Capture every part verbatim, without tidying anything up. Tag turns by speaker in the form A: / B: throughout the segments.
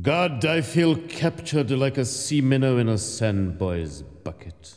A: God, I feel captured like a sea minnow in a sandboy's bucket.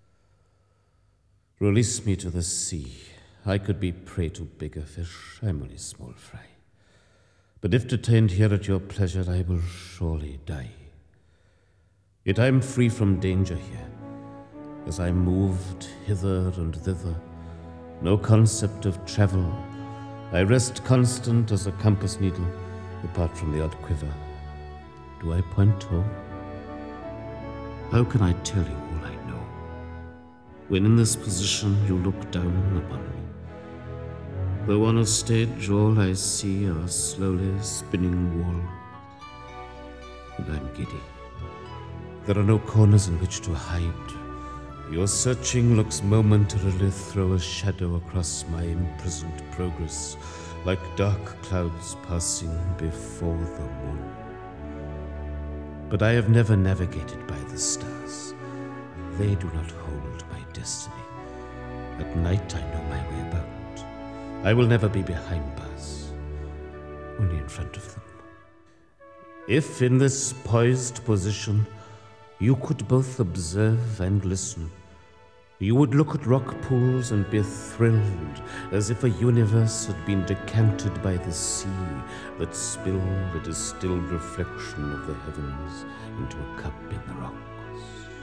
A: Release me to the sea. I could be prey to bigger fish. I'm only small fry. But if detained here at your pleasure, I will surely die. Yet I am free from danger here, as I moved hither and thither. No concept of travel. I rest constant as a compass needle, apart from the odd quiver. Do I point home? How can I tell you all I know, when in this position you look down upon me? Though on a stage all I see are slowly spinning walls, and I'm giddy. There are no corners in which to hide. Your searching looks momentarily throw a shadow across my imprisoned progress, like dark clouds passing before the moon. But I have never navigated by the stars. They do not hold my destiny. At night I know my way about. I will never be behind bars, only in front of them. If in this poised position you could both observe and listen, you would look at rock pools and be thrilled, as if a universe had been decanted by the sea that spilled a distilled reflection of the heavens into a cup in the rocks.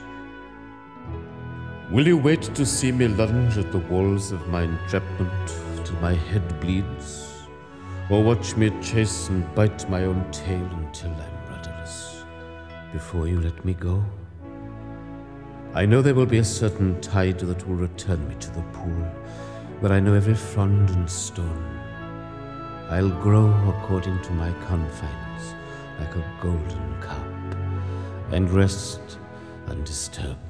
A: Will you wait to see me lunge at the walls of my entrapment till my head bleeds, or watch me chase and bite my own tail until I'm rudderless, before you let me go? I know there will be a certain tide that will return me to the pool, where I know every frond and stone. I'll grow according to my confines, like a golden cup, and rest undisturbed.